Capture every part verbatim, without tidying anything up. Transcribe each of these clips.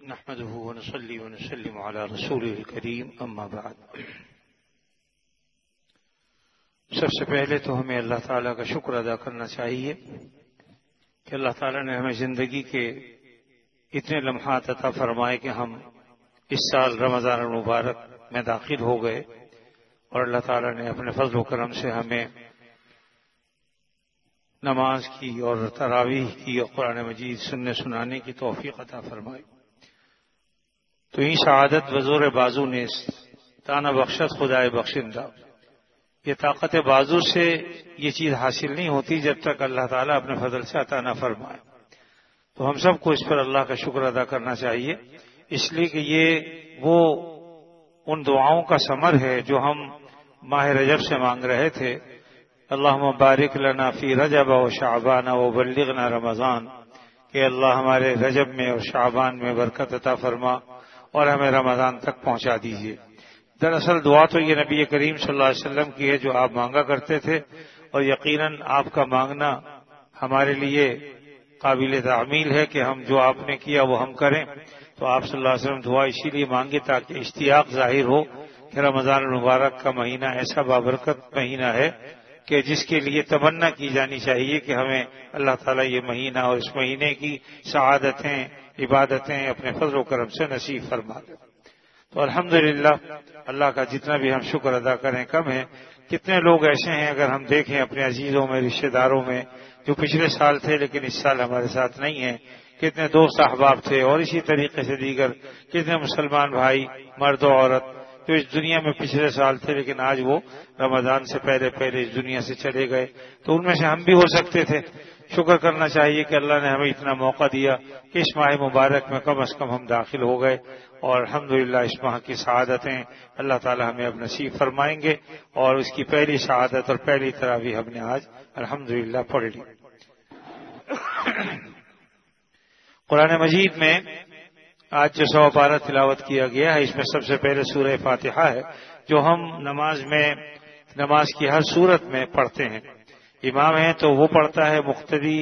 نحمده ونصلي ونسلم على رسوله الكريم اما بعد. سب سے پہلے تو ہمیں اللہ تعالیٰ کا شکر ادا کرنا چاہیے کہ اللہ تعالیٰ نے ہمیں زندگی کے اتنے لمحات عطا فرمائے کہ ہم اس سال رمضان المبارک میں داخل ہو گئے، اور اللہ تعالیٰ نے اپنے فضل و کرم سے ہمیں نماز کی اور تراویح کی اور قرآن مجید سننے سنانے کی توفیق عطا فرمائی. تو این سعادت بزور بازو نیست تانا بخشت خدائے بخشندہ. یہ طاقت بازو سے یہ چیز حاصل نہیں ہوتی جب تک اللہ تعالیٰ اپنے فضل سے عطا نہ فرمائے. تو ہم سب کو اس پر اللہ کا شکر ادا کرنا چاہیے، اس لیے کہ یہ وہ ان دعاؤں کا ثمر ہے جو ہم ماہ رجب سے مانگ رہے تھے. اللہم بارک لنا فی رجب و شعبان و بلغنا رمضان، کہ اللہ ہمارے رجب میں اور شعبان میں برکت عطا فرما اور ہمیں رمضان تک پہنچا دیجیے. دراصل دعا تو یہ نبی کریم صلی اللہ علیہ وسلم کی ہے جو آپ مانگا کرتے تھے، اور یقیناً آپ کا مانگنا ہمارے لیے قابل تعمیل ہے کہ ہم جو آپ نے کیا وہ ہم کریں. تو آپ صلی اللہ علیہ وسلم دعا اسی لیے مانگے تاکہ اشتیاق ظاہر ہو کہ رمضان المبارک کا مہینہ ایسا بابرکت مہینہ ہے کہ جس کے لیے تمنا کی جانی چاہیے کہ ہمیں اللہ تعالیٰ یہ مہینہ اور اس مہینے کی سعادتیں عبادتیں اپنے فضل و کرم سے نصیب فرما دے. تو الحمدللہ اللہ کا جتنا بھی ہم شکر ادا کریں کم ہے. کتنے لوگ ایسے ہیں اگر ہم دیکھیں اپنے عزیزوں میں رشتہ داروں میں جو پچھلے سال تھے لیکن اس سال ہمارے ساتھ نہیں ہیں، کتنے دوست احباب تھے، اور اسی طریقے سے دیگر کتنے مسلمان بھائی مرد و عورت جو اس دنیا میں پچھلے سال تھے لیکن آج وہ رمضان سے پہلے پہلے اس دنیا سے چلے گئے. تو ان میں سے ہم بھی ہو سکتے تھے. شکر کرنا چاہیے کہ اللہ نے ہمیں اتنا موقع دیا کہ اس ماہ مبارک میں کم از کم ہم داخل ہو گئے، اور الحمدللہ اس ماہ کی سعادتیں اللہ تعالی ہمیں اب نصیب فرمائیں گے. اور اس کی پہلی سعادت اور پہلی تراویح ہم نے آج الحمدللہ پڑھ لی. قرآن مجید میں آج جو سوا پارہ تلاوت کیا گیا ہے، اس میں سب سے پہلے سورہ فاتحہ ہے جو ہم نماز میں نماز کی ہر صورت میں پڑھتے ہیں. امام ہے تو وہ پڑھتا ہے، مقتدی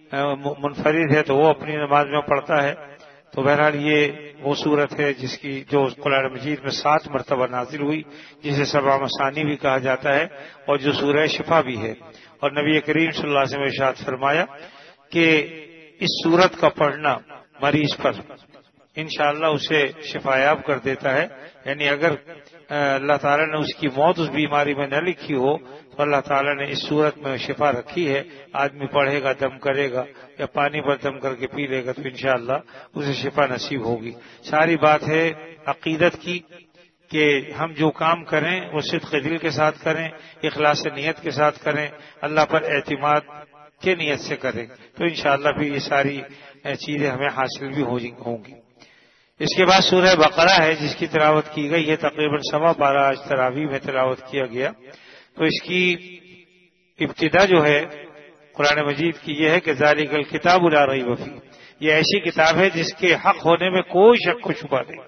منفرد ہے تو وہ اپنی نماز میں پڑھتا ہے. تو بہرحال یہ وہ صورت ہے جس کی جو قرآن مجید میں سات مرتبہ نازل ہوئی، جسے سبع مثانی بھی کہا جاتا ہے، اور جو سورہ شفا بھی ہے. اور نبی کریم صلی اللہ علیہ وسلم نے ارشاد فرمایا کہ اس سورت کا پڑھنا مریض پر انشاءاللہ اسے شفایاب کر دیتا ہے. یعنی اگر اللہ تعالیٰ نے اس کی موت اس بیماری میں نہ لکھی ہو تو اللہ تعالیٰ نے اس صورت میں شفا رکھی ہے. آدمی پڑھے گا، دم کرے گا یا پانی پر دم کر کے پی لے گا تو انشاءاللہ اسے شفا نصیب ہوگی. ساری بات ہے عقیدت کی کہ ہم جو کام کریں وہ صدق دل کے ساتھ کریں، اخلاص نیت کے ساتھ کریں، اللہ پر اعتماد کے نیت سے کریں، تو انشاءاللہ پھر یہ ساری چیزیں ہمیں حاصل بھی ہوں گی. اس کے بعد سورہ بقرہ ہے جس کی تلاوت کی گئی ہے. تقریباً سوا پارہ آج تراویح میں تلاوت کیا گیا. تو اس کی ابتدا جو ہے قرآن مجید کی یہ ہے کہ ذالک الکتاب لا ریب فیہ، یہ ایسی کتاب ہے جس کے حق ہونے میں کوئی شک و شبہ نہیں.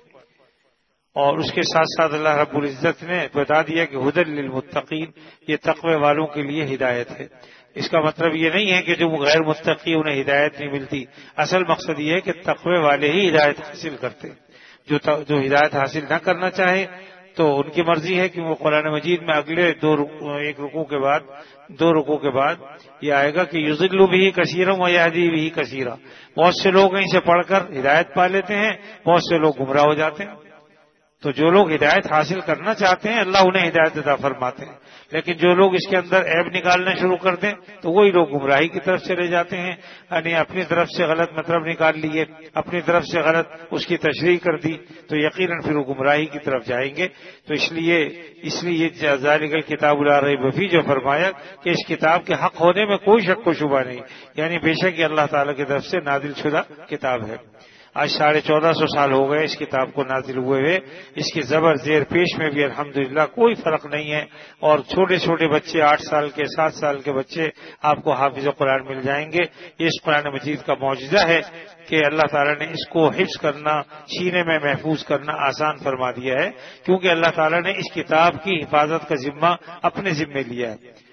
اور اس کے ساتھ ساتھ اللہ رب العزت نے بتا دیا کہ ھدی للمتقین، یہ تقوی والوں کے لیے ہدایت ہے. اس کا مطلب یہ نہیں ہے کہ جو غیر متقی انہیں ہدایت نہیں ملتی. اصل مقصد یہ ہے کہ تقوی والے ہی ہدایت حاصل کرتے. جو جو ہدایت حاصل نہ کرنا چاہے تو ان کی مرضی ہے کہ وہ قرآن مجید میں اگلے دو ایک رکوع کے بعد دو رکوع کے بعد یہ آئے گا کہ یضل بھی کثیرا و یہدی بھی کثیرا. بہت سے لوگ اسے پڑھ کر ہدایت پا لیتے ہیں، بہت سے لوگ گمراہ ہو جاتے ہیں. تو جو لوگ ہدایت حاصل کرنا چاہتے ہیں اللہ انہیں ہدایت عطا فرماتے ہیں، لیکن جو لوگ اس کے اندر عیب نکالنا شروع کر دیں تو وہی لوگ گمراہی کی طرف چلے جاتے ہیں. یعنی اپنی طرف سے غلط مطلب نکال لیے، اپنی طرف سے غلط اس کی تشریح کر دی تو یقیناً پھر وہ گمراہی کی طرف جائیں گے. تو اس لیے اس لیے ذالک الکتاب لا ریب فیہ جو فرمایا کہ اس کتاب کے حق ہونے میں کوئی شک و شبہ نہیں، یعنی بے شک یہ اللہ تعالیٰ کی طرف سے نازل شدہ کتاب ہے. آج ساڑھے چودہ سو سال ہو گئے اس کتاب کو نازل ہوئے ہوئے. اس کی زبر زیر پیش میں بھی الحمدللہ کوئی فرق نہیں ہے. اور چھوٹے چھوٹے بچے آٹھ سال کے سات سال کے بچے آپ کو حافظ قرآن مل جائیں گے. یہ اس قرآن مجید کا معجزہ ہے کہ اللہ تعالیٰ نے اس کو حفظ کرنا، سینے میں محفوظ کرنا آسان فرما دیا ہے، کیونکہ اللہ تعالیٰ نے اس کتاب کی حفاظت کا ذمہ اپنے ذمے لیا ہے.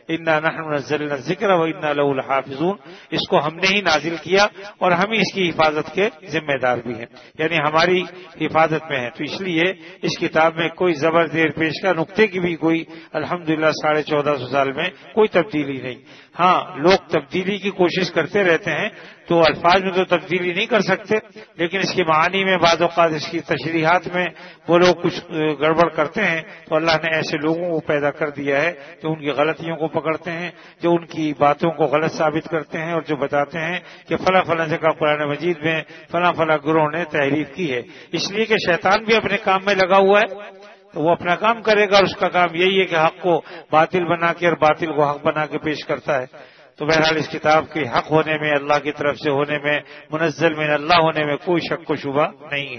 انا نحن نزلنا الذکر وانا لہ لحافظون، اس کو ہم نے ہی نازل کیا اور ہم ہی اس کی حفاظت کے ذمہ دار بھی ہیں، یعنی ہماری حفاظت میں ہے۔ تو اس لیے اس کتاب میں کوئی زبر زیر پیش کا نقطے کی بھی کوئی الحمدللہ ساڑھے چودہ سو سال میں کوئی تبدیلی نہیں۔ ہاں لوگ تبدیلی کی کوشش کرتے رہتے ہیں، تو الفاظ میں تو تبدیلی نہیں کر سکتے، لیکن اس کے معانی میں بعض اوقات اس کی تشریحات میں وہ لوگ کچھ گڑبڑ کرتے ہیں، تو اللہ نے ایسے لوگوں کو پیدا کر دیا ہے جو ان کی غلطیوں کو پکڑتے ہیں، جو ان کی باتوں کو غلط ثابت کرتے ہیں، اور جو بتاتے ہیں کہ فلاں فلاں جگہ قرآن مجید میں فلاں فلاں گروہ نے تحریف کی ہے۔ اس لیے کہ شیطان بھی اپنے کام میں لگا ہوا ہے، تو وہ اپنا کام کرے گا، اور اس کا کام یہی ہے کہ حق کو باطل بنا کے اور باطل کو حق بنا کے پیش کرتا ہے۔ تو بہرحال اس کتاب کے حق ہونے میں، اللہ کی طرف سے ہونے میں، منزل من اللہ ہونے میں کوئی شک و شبہ نہیں ہے۔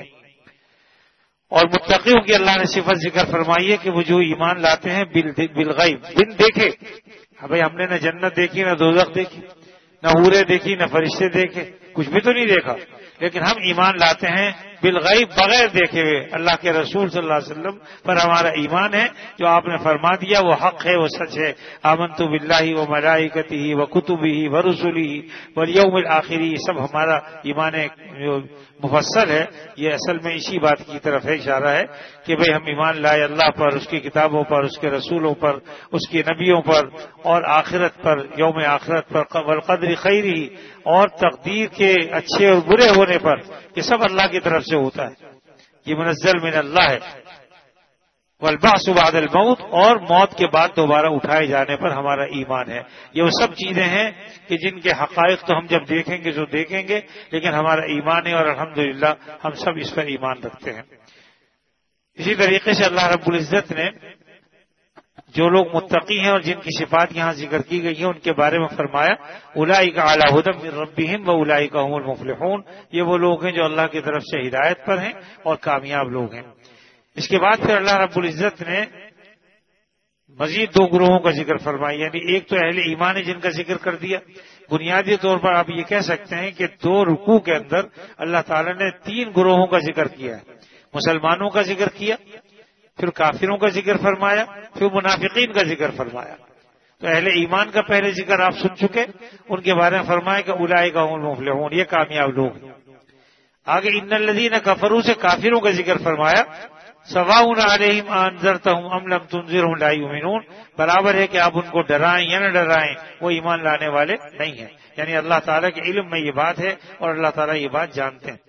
اور متقیوں کی اللہ نے صفت ذکر فرمائی ہے کہ وہ جو ایمان لاتے ہیں بالغیب، بن دیکھے۔ بھائی ہم نے نہ جنت دیکھی، نہ دوزخ دیکھی، نہ حوریں دیکھی، نہ فرشتے دیکھے، کچھ بھی تو نہیں دیکھا، لیکن ہم ایمان لاتے ہیں بالغیب، بغیر دیکھے ہوئے۔ اللہ کے رسول صلی اللہ علیہ وسلم پر ہمارا ایمان ہے، جو آپ نے فرما دیا وہ حق ہے، وہ سچ ہے۔ آمنت باللہ و ملائکتہ و کتبہ و رسلہ والیوم الآخر، یہ سب ہمارا ایمان مفصل ہے۔ یہ اصل میں اسی بات کی طرف ہے اشارہ ہے کہ بھئی ہم ایمان لائے اللہ پر، اس کی کتابوں پر، اس کے رسولوں پر، اس کے نبیوں پر، اور آخرت پر، یوم آخرت پر، والقدر خیرہ، اور تقدیر کے اچھے اور برے ہونے پر، کہ سب اللہ کی طرف سے ہوتا ہے، یہ منزل من اللہ ہے۔ والبعث بعد الموت، اور موت کے بعد دوبارہ اٹھائے جانے پر ہمارا ایمان ہے۔ یہ وہ سب چیزیں ہیں کہ جن کے حقائق تو ہم جب دیکھیں گے جو دیکھیں گے، لیکن ہمارا ایمان ہے، اور الحمدللہ ہم سب اس پر ایمان رکھتے ہیں۔ اسی طریقے سے اللہ رب العزت نے جو لوگ متقی ہیں اور جن کی صفات یہاں ذکر کی گئی ہیں ان کے بارے میں فرمایا اولئک علی ھدی من ربہم واولئک ھم المفلحون، یہ وہ لوگ ہیں جو اللہ کی طرف سے ہدایت پر ہیں اور کامیاب لوگ ہیں۔ اس کے بعد پھر اللہ رب العزت نے مزید دو گروہوں کا ذکر فرمایا، یعنی ایک تو اہل ایمان ہے جن کا ذکر کر دیا۔ بنیادی طور پر آپ یہ کہہ سکتے ہیں کہ دو رکوع کے اندر اللہ تعالی نے تین گروہوں کا ذکر کیا ہے، مسلمانوں کا ذکر کیا، پھر کافروں کا ذکر فرمایا، پھر منافقین کا ذکر فرمایا۔ تو اہل ایمان کا پہلے ذکر آپ سن چکے، ان کے بارے میں فرمایا کہ اولئک ھم المفلحون، یہ کامیاب لوگ ہیں۔ آگے ان الذین کفروا سے کافروں کا ذکر فرمایا، سواء علیہم انذرتہم ام لم تنذرہم لا یؤمنون، برابر ہے کہ آپ ان کو ڈرائیں یا نہ ڈرائیں، وہ ایمان لانے والے نہیں ہیں۔ یعنی اللہ تعالیٰ کے علم میں یہ بات ہے اور اللہ تعالیٰ یہ بات جانتے ہیں۔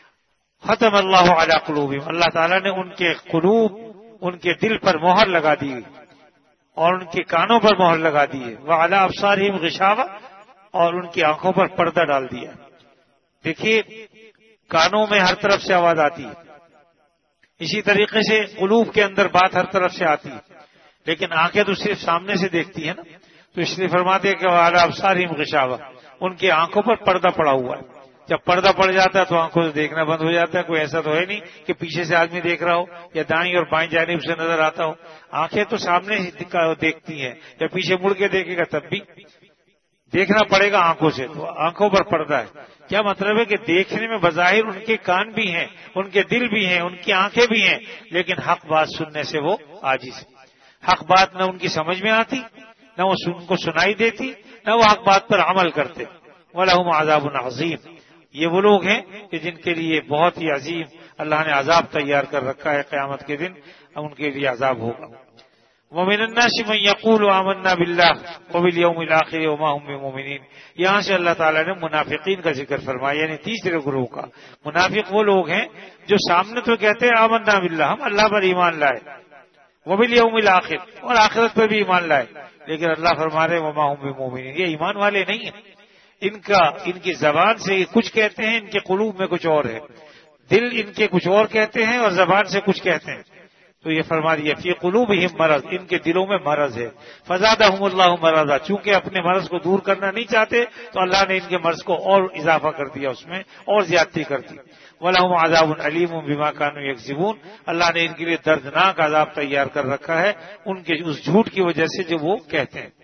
ختم اللہ علی قلوبہم، اللہ تعالیٰ نے ان کے قلوب، ان کے دل پر مہر لگا دی اور ان کے کانوں پر مہر لگا دی ہے، وعلی ابصارہم غشاوہ، اور ان کی آنکھوں پر پردہ ڈال دیا۔ دیکھیے کانوں میں ہر طرف سے آواز آتی ہے، اسی طریقے سے قلوب کے اندر بات ہر طرف سے آتی ہے، لیکن آنکھیں تو صرف سامنے سے دیکھتی ہیں نا، تو اس لیے فرماتے ہیں کہ وعلی ابصارہم غشاوہ، ان کی آنکھوں پر پردہ پڑا ہوا ہے۔ جب پردہ پڑ جاتا ہے تو آنکھوں سے دیکھنا بند ہو جاتا ہے۔ کوئی ایسا تو ہے نہیں کہ پیچھے سے آدمی دیکھ رہا ہو یا دائیں اور بائیں جانب سے نظر آتا ہو، آنکھیں تو سامنے ہی دیکھتی ہیں، یا پیچھے مڑ کے دیکھے گا تب بھی دیکھنا پڑے گا آنکھوں سے، تو آنکھوں پر پردہ ہے۔ کیا مطلب ہے کہ دیکھنے میں بظاہر ان کے کان بھی ہیں، ان کے دل بھی ہیں، ان کی آنکھیں بھی ہیں، لیکن حق بات سننے سے وہ عاجز ہیں۔ حق بات نہ ان کی سمجھ میں آتی، نہ وہ ان کو سنائی دیتی، نہ وہ حق بات پر عمل کرتے۔ وَلَهُمْ عَذَابٌ عَظِيمٌ، یہ وہ لوگ ہیں کہ جن کے لیے بہت ہی عظیم اللہ نے عذاب تیار کر رکھا ہے، قیامت کے دن ان کے لیے عذاب ہوگا۔ وَمِنَ النَّاسِ مَن يَقُولُ آمَنَّا بِاللَّهِ وَبِالْيَوْمِ الْآخِرِ وَمَا هُم بِمُؤْمِنِينَ، یہاں سے اللہ تعالیٰ نے منافقین کا ذکر فرمایا، یعنی تیسرے گروہ کا۔ منافق وہ لوگ ہیں جو سامنے تو کہتے ہیں آمنا باللہ، ہم اللہ پر ایمان لائے، وَبِالْيَوْمِ الْآخِرِ، اور آخرت پر بھی ایمان لائے، لیکن اللہ فرما رہے وَمَا هُم بِمُؤْمِنِينَ، یہ ایمان والے نہیں ہیں۔ ان کا ان کی زبان سے یہ کچھ کہتے ہیں، ان کے قلوب میں کچھ اور ہے، دل ان کے کچھ اور کہتے ہیں اور زبان سے کچھ کہتے ہیں۔ تو یہ فرما دیا فی قلوبہم مرض، ان کے دلوں میں مرض ہے، فزادہم اللہ مرضا، چونکہ اپنے مرض کو دور کرنا نہیں چاہتے تو اللہ نے ان کے مرض کو اور اضافہ کر دیا، اس میں اور زیادتی کر دی۔ وَلَهُمْ عَذَابٌ عَلِيمٌ بِمَا كَانُوا يَكْذِبُونَ، اللہ نے ان کے لیے دردناک عذاب تیار کر رکھا ہے ان کے اس جھوٹ کی وجہ سے جو وہ کہتے ہیں۔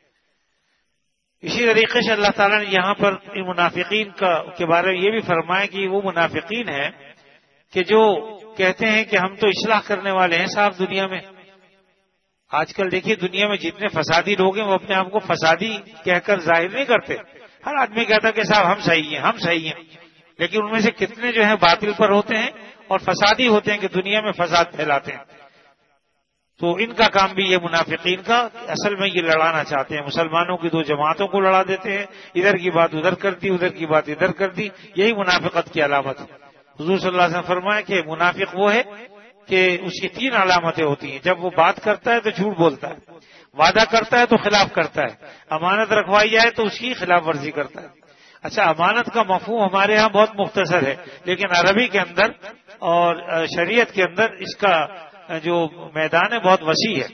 اسی طریقے سے اللہ تعالیٰ نے یہاں پر ان منافقین کا کے بارے میں یہ بھی فرمایا کہ وہ منافقین ہیں کہ جو کہتے ہیں کہ ہم تو اصلاح کرنے والے ہیں صاحب دنیا میں، آج کل دیکھیے دنیا میں جتنے فسادی لوگ ہیں وہ اپنے آپ کو فسادی کہہ کر ظاہر نہیں کرتے. ہر آدمی کہتا کہ صاحب ہم صحیح ہیں ہم صحیح ہیں، لیکن ان میں سے کتنے جو ہیں باطل پر ہوتے ہیں اور فسادی ہوتے ہیں کہ دنیا میں فساد پھیلاتے ہیں. تو ان کا کام بھی یہ منافقین کا اصل میں یہ لڑانا چاہتے ہیں، مسلمانوں کی دو جماعتوں کو لڑا دیتے ہیں، ادھر کی بات ادھر کر دی ادھر کی بات ادھر کر دی. یہی منافقت کی علامت ہے. حضور صلی اللہ علیہ وسلم فرمایا کہ منافق وہ ہے کہ اس کی تین علامتیں ہوتی ہیں. جب وہ بات کرتا ہے تو جھوٹ بولتا ہے، وعدہ کرتا ہے تو خلاف کرتا ہے، امانت رکھوائی جائے تو اس کی خلاف ورزی کرتا ہے. اچھا، امانت کا مفہوم ہمارے ہاں بہت مختصر ہے، لیکن عربی کے اندر اور شریعت کے اندر اس کا جو میدان ہے بہت وسیع ہے.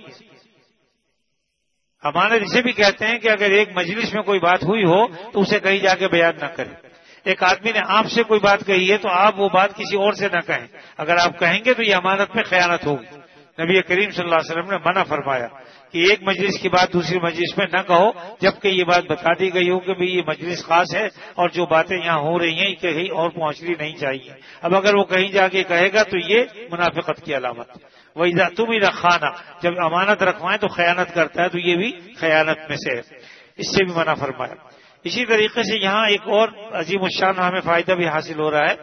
امانت اسے بھی کہتے ہیں کہ اگر ایک مجلس میں کوئی بات ہوئی ہو تو اسے کہیں جا کے بیان نہ کرے. ایک آدمی نے آپ سے کوئی بات کہی ہے تو آپ وہ بات کسی اور سے نہ کہیں. اگر آپ کہیں گے تو یہ امانت میں خیانت ہوگی. نبی کریم صلی اللہ علیہ وسلم نے منع فرمایا کہ ایک مجلس کی بات دوسری مجلس میں نہ کہو جبکہ یہ بات بتا دی گئی ہو کہ بھی یہ مجلس خاص ہے اور جو باتیں یہاں ہو رہی ہیں کہیں اور پہنچنی نہیں چاہیے. اب اگر وہ کہیں جا کے کہے گا تو یہ منافقت کی علامت. وَإِذَا تُمِنَ خَانَ، جب امانت رکھوائیں تو خیانت کرتا ہے تو یہ بھی خیانت میں سے ہے، اس سے بھی منع فرمایا. اسی طریقے سے یہاں ایک اور عظیم الشان ہمیں فائدہ بھی حاصل ہو رہا ہے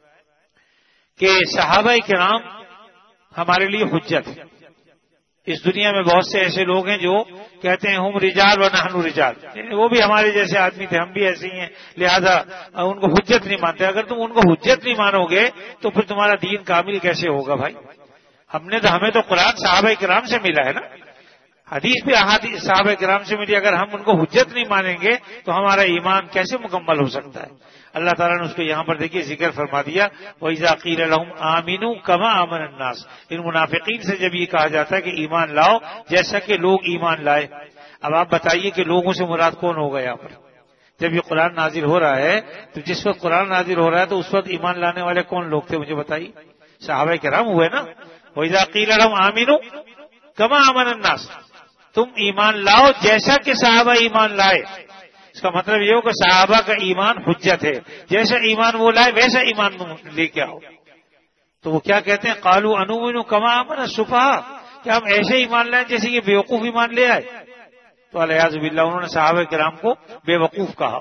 کہ صحابہ کرام ہمارے لیے حجت ہے. اس دنیا میں بہت سے ایسے لوگ ہیں جو کہتے ہیں ہم رجال و نحن رجال، وہ بھی ہمارے جیسے آدمی تھے، ہم بھی ایسے ہی ہیں، لہذا ان کو حجت نہیں مانتے. اگر تم ان کو حجت نہیں مانو گے تو پھر تمہارا دین کامل کیسے ہوگا بھائی؟ ہم نے تو ہمیں تو قرآن صحابہ کرام سے ملا ہے نا، حدیث بھی احادیث صحابہ کرام سے ملی. اگر ہم ان کو حجت نہیں مانیں گے تو ہمارا ایمان کیسے مکمل ہو سکتا ہے؟ اللہ تعالیٰ نے اس کو یہاں پر دیکھیے ذکر فرما دیا، وَإِذَا قِيلَ لَهُمْ آمِنُوا كَمَا آمَنَ النَّاسُ. ان منافقین سے جب یہ کہا جاتا ہے کہ ایمان لاؤ جیسا کہ لوگ ایمان لائے. اب آپ بتائیے کہ لوگوں سے مراد کون ہوگا یہاں پر؟ جب یہ قرآن نازل ہو رہا ہے تو جس وقت قرآن نازل ہو رہا ہے تو اس وقت ایمان لانے والے کون لوگ تھے؟ مجھے بتائیے. صحابہ کرام ہوئے نا. وَإِذَا قِيلَ لَهُمْ آمِنُوا كَمَا آمَنَ النَّاسُ، تم ایمان لاؤ جیسا کہ صحابہ ایمان لائے. اس کا مطلب یہ ہو کہ صحابہ کا ایمان حجت ہے، جیسا ایمان وہ لائے ویسا ایمان لے کے آؤ. تو وہ کیا کہتے ہیں؟ قالوا انؤمن كما آمن السفهاء، کہ ہم ایسے ایمان لائیں جیسے یہ بیوقوف ایمان لے آئے. تو الیاذ باللہ انہوں نے صحابہ کرام کو بے وقوف کہا.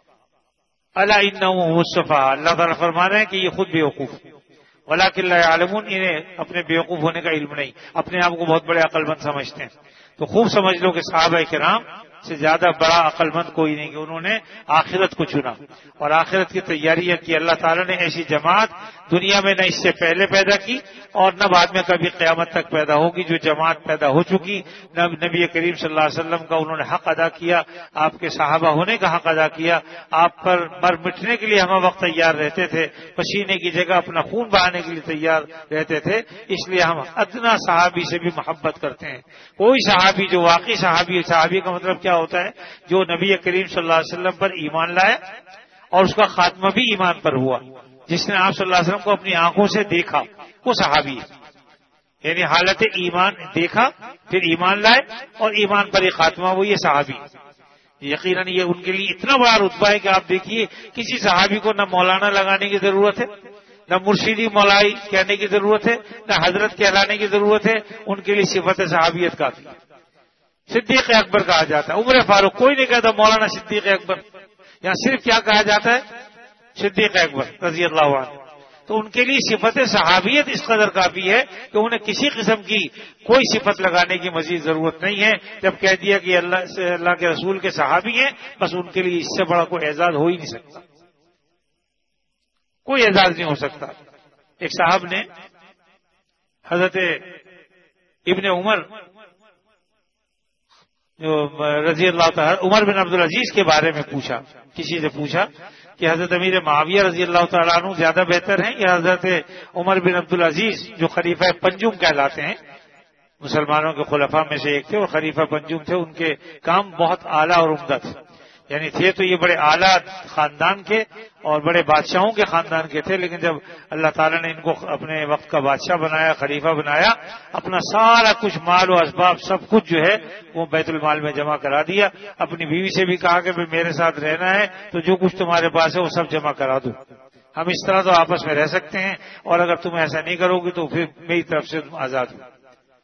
الا انهم هم السفهاء، اللہ تعالیٰ فرما رہے ہیں کہ یہ خود بیوقوف، ولکن لا يعلمون، انہیں اپنے بیوقوف ہونے کا علم نہیں، اپنے آپ کو بہت بڑے عقل مند سمجھتے ہیں. تو خوب سمجھ لو کہ صحابہ کرام سے زیادہ بڑا عقل مند کوئی نہیں، کہ انہوں نے آخرت کو چنا اور آخرت کی تیاریاں کی. اللہ تعالیٰ نے ایسی جماعت دنیا میں نہ اس سے پہلے پیدا کی اور نہ بعد میں کبھی قیامت تک پیدا ہوگی جو جماعت پیدا ہو چکی. نبی کریم صلی اللہ علیہ وسلم کا انہوں نے حق ادا کیا، آپ کے صحابہ ہونے کا حق ادا کیا، آپ پر مر مٹنے کے لیے ہم وقت تیار رہتے تھے، پسینے کی جگہ اپنا خون بہانے کے لیے تیار رہتے تھے. اس لیے ہم ادنا صحابی سے بھی محبت کرتے ہیں. کوئی صحابی جو واقعی صحابی، صحابی کا مطلب کیا ہوتا ہے؟ جو نبی کریم صلی اللہ علیہ وسلم پر ایمان لائے اور اس کا خاتمہ بھی ایمان پر ہوا، جس نے آپ صلی اللہ علیہ وسلم کو اپنی آنکھوں سے دیکھا، وہ صحابی ہے. یعنی حالت ایمان دیکھا پھر ایمان لائے اور ایمان پر ہی خاتمہ، وہ یہ صحابی. یقیناً یہ ان کے لیے اتنا بڑا رتبہ ہے کہ آپ دیکھیے کسی صحابی کو نہ مولانا لگانے کی ضرورت ہے، نہ مرشدی مولائی کہنے کی ضرورت ہے، نہ حضرت کہلانے کی ضرورت ہے. ان کے لیے صفت صحابیت کافی. صدیق اکبر کہا جاتا ہے، عمر فاروق، کوئی نہیں کہتا مولانا صدیق اکبر. یہاں صرف کیا کہا جاتا ہے؟ صدیق اکبر رضی اللہ عنہ. تو ان کے لیے صفت صحابیت اس قدر کافی ہے کہ انہیں کسی قسم کی کوئی صفت لگانے کی مزید ضرورت نہیں ہے. جب کہہ دیا کہ اللہ سے اللہ کے رسول کے صحابی ہیں، بس ان کے لیے اس سے بڑا کوئی اعزاز ہو ہی نہیں سکتا، کوئی اعزاز نہیں ہو سکتا. ایک صاحب نے حضرت ابن عمر جو رضی اللہ تعالی عمر بن عبدالعزیز کے بارے میں پوچھا، کسی سے پوچھا کہ حضرت امیر معاویہ رضی اللہ تعالیٰ عنہ زیادہ بہتر ہیں یا حضرت عمر بن عبدالعزیز جو خلیفہ پنجم کہلاتے ہیں، مسلمانوں کے خلفاء میں سے ایک تھے اور خلیفہ پنجم تھے. ان کے کام بہت اعلیٰ اور عمدہ تھے، یعنی تھے تو یہ بڑے اعلیٰ خاندان کے اور بڑے بادشاہوں کے خاندان کے تھے، لیکن جب اللہ تعالیٰ نے ان کو اپنے وقت کا بادشاہ بنایا، خلیفہ بنایا، اپنا سارا کچھ مال و اسباب سب کچھ جو ہے وہ بیت المال میں جمع کرا دیا. اپنی بیوی سے بھی کہا کہ میرے ساتھ رہنا ہے تو جو کچھ تمہارے پاس ہے وہ سب جمع کرا دو، ہم اس طرح تو آپس میں رہ سکتے ہیں، اور اگر تم ایسا نہیں کرو گی تو پھر میری طرف سے تم آزاد ہو.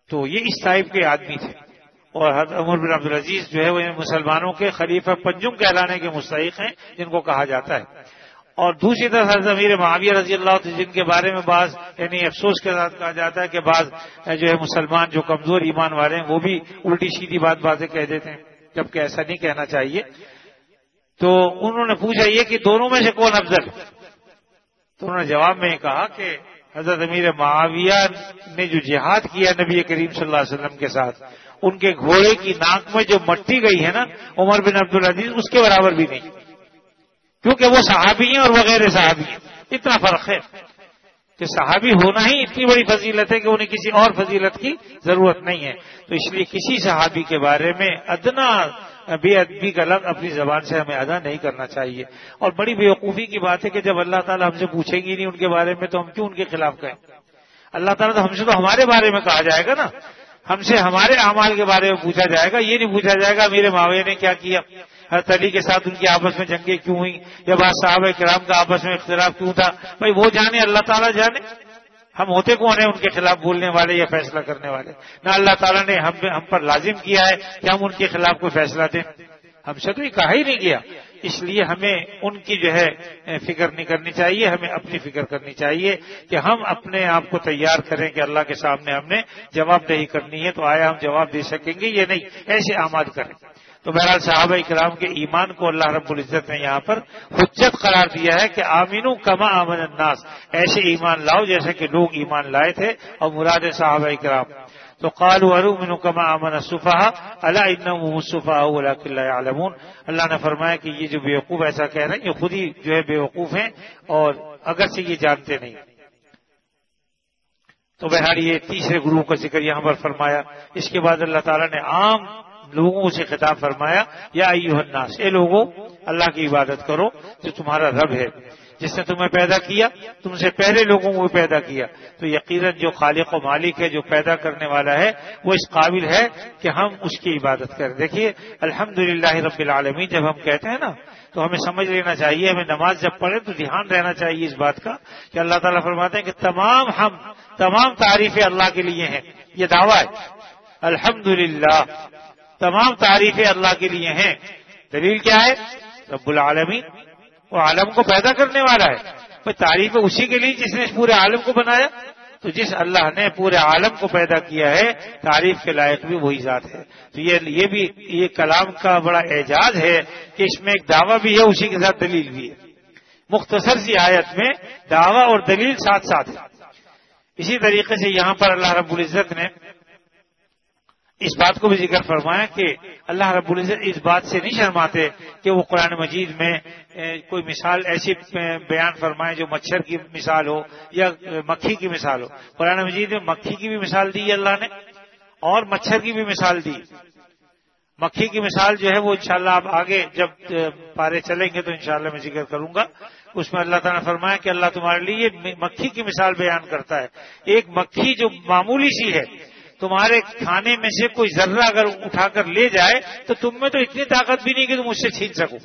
تو یہ اس ٹائپ کے آدمی تھے، اور حضرت عمر بن عبدالعزیز جو ہے وہ مسلمانوں کے خلیفہ پنجم کہلانے کے مستحق ہیں جن کو کہا جاتا ہے۔ اور دوسری طرف حضرت امیر معاویہ رضی اللہ عنہ جن کے بارے میں بعض یعنی افسوس کے ساتھ کہا جاتا ہے کہ بعض جو ہے مسلمان جو کمزور ایمان والے ہیں وہ بھی الٹی سیدھی بات باتیں کہہ دیتے ہیں، جبکہ ایسا نہیں کہنا چاہیے۔ تو انہوں نے پوچھا یہ کہ دونوں میں سے کون افضل؟ تو انہوں نے جواب میں یہ کہا کہ حضرت امیر معاویہ نے جو جہاد کیا نبی کریم صلی اللہ علیہ وسلم کے ساتھ، ان کے گھوڑے کی ناک میں جو مٹی گئی ہے نا عمر بن عبدالعزیز اس کے برابر بھی نہیں، کیونکہ وہ صحابی ہیں اور وہ غیر صحابی ہیں۔ اتنا فرق ہے کہ صحابی ہونا ہی اتنی بڑی فضیلت ہے کہ انہیں کسی اور فضیلت کی ضرورت نہیں ہے۔ تو اس لیے کسی صحابی کے بارے میں ادنا بے ادبی کا لفظ اپنی زبان سے ہمیں ادا نہیں کرنا چاہیے۔ اور بڑی بیوقوفی کی بات ہے کہ جب اللہ تعالیٰ ہم سے پوچھیں گی نہیں ان کے بارے میں تو ہم کیوں ان کے خلاف کہیں؟ اللہ تعالیٰ تو ہم سے تو ہمارے بارے میں کہا جائے گا نا، ہم سے ہمارے اعمال کے بارے میں پوچھا جائے گا، یہ نہیں پوچھا جائے گا میرے معاویہ نے کیا کیا، حضرت علی کے ساتھ ان کی آپس میں جنگیں کیوں ہوئی، یا بعض صحابہ کرام کا آپس میں اختلاف کیوں تھا۔ بھائی وہ جانے، اللہ تعالیٰ جانے، ہم ہوتے کون ہیں ان کے خلاف بولنے والے یا فیصلہ کرنے والے؟ نہ اللہ تعالیٰ نے ہم ہم پر لازم کیا ہے کہ ہم ان کے خلاف کوئی فیصلہ دیں، ہم سے تو یہ کہا ہی نہیں گیا۔ اس لیے ہمیں ان کی جو ہے فکر نہیں کرنی چاہیے، ہمیں اپنی فکر کرنی چاہیے کہ ہم اپنے آپ کو تیار کریں کہ اللہ کے سامنے ہم نے جواب دہی کرنی ہے، تو آیا ہم جواب دے سکیں گے یہ نہیں، ایسے اعمال کریں۔ تو بہرحال صحابہ کرام کے ایمان کو اللہ رب العزت نے یہاں پر حجت قرار دیا ہے کہ آمینو کما آمن الناس، ایسے ایمان لاؤ جیسے کہ لوگ ایمان لائے تھے، اور مراد صحابہ کرام۔ تو قالوا انؤمن کما آمن السفہاء الا انهم هم السفہاء ولکن لا يعلمون، اللہ نے فرمایا کہ یہ جو بیوقوف ایسا کہہ رہے ہیں یہ خود ہی جو ہے بیوقوف ہیں اور اگرچہ یہ جانتے نہیں۔ تو بہرحال یہ تیسرے گروہ کا ذکر یہاں پر فرمایا۔ اس کے بعد اللہ تعالیٰ نے عام لوگوں سے خطاب فرمایا، یا ایھا الناس، اے لوگوں اللہ کی عبادت کرو جو تمہارا رب ہے، جس نے تمہیں پیدا کیا، تم سے پہلے لوگوں کو پیدا کیا۔ تو یقیناً جو خالق و مالک ہے، جو پیدا کرنے والا ہے، وہ اس قابل ہے کہ ہم اس کی عبادت کریں۔ دیکھیے الحمدللہ رب العالمین جب ہم کہتے ہیں نا تو ہمیں سمجھ لینا چاہیے، ہمیں نماز جب پڑھیں تو دھیان رہنا چاہیے اس بات کا کہ اللہ تعالیٰ فرماتے ہیں کہ تمام ہم تمام تعریفیں اللہ کے لیے ہیں، یہ دعویٰ ہے الحمدللہ، تمام تعریفیں اللہ کے لیے ہیں۔ دلیل کیا ہے؟ رب العالمین، وہ عالم کو پیدا کرنے والا ہے، کوئی تعریف اسی کے لیے جس نے اس پورے عالم کو بنایا۔ تو جس اللہ نے پورے عالم کو پیدا کیا ہے تعریف کے لائق بھی وہی ذات ہے۔ تو یہ یہ بھی یہ کلام کا بڑا اعجاز ہے کہ اس میں ایک دعویٰ بھی ہے، اسی کے ساتھ دلیل بھی ہے۔ مختصر سی آیت میں دعویٰ اور دلیل ساتھ ساتھ ہے۔ اسی طریقے سے یہاں پر اللہ رب العزت نے اس بات کو بھی ذکر فرمایا کہ اللہ رب العزت اس بات سے نہیں شرماتے کہ وہ قرآن مجید میں کوئی مثال ایسی بیان فرمائے جو مچھر کی مثال ہو یا مکھی کی مثال ہو۔ قرآن مجید میں مکھی کی بھی مثال دی ہے اللہ نے اور مچھر کی بھی مثال دی۔ مکھی کی مثال جو ہے وہ انشاءاللہ آپ آگے جب پارے چلیں گے تو انشاءاللہ میں ذکر کروں گا۔ اس میں اللہ تعالیٰ نے فرمایا کہ اللہ تمہارے لیے مکھی کی مثال بیان کرتا ہے۔ ایک مکھی جو معمولی سی ہے، تمہارے کھانے میں سے کوئی ذرہ اگر اٹھا کر لے جائے تو تم میں تو اتنی طاقت بھی نہیں کہ تم اس سے چھین سکو،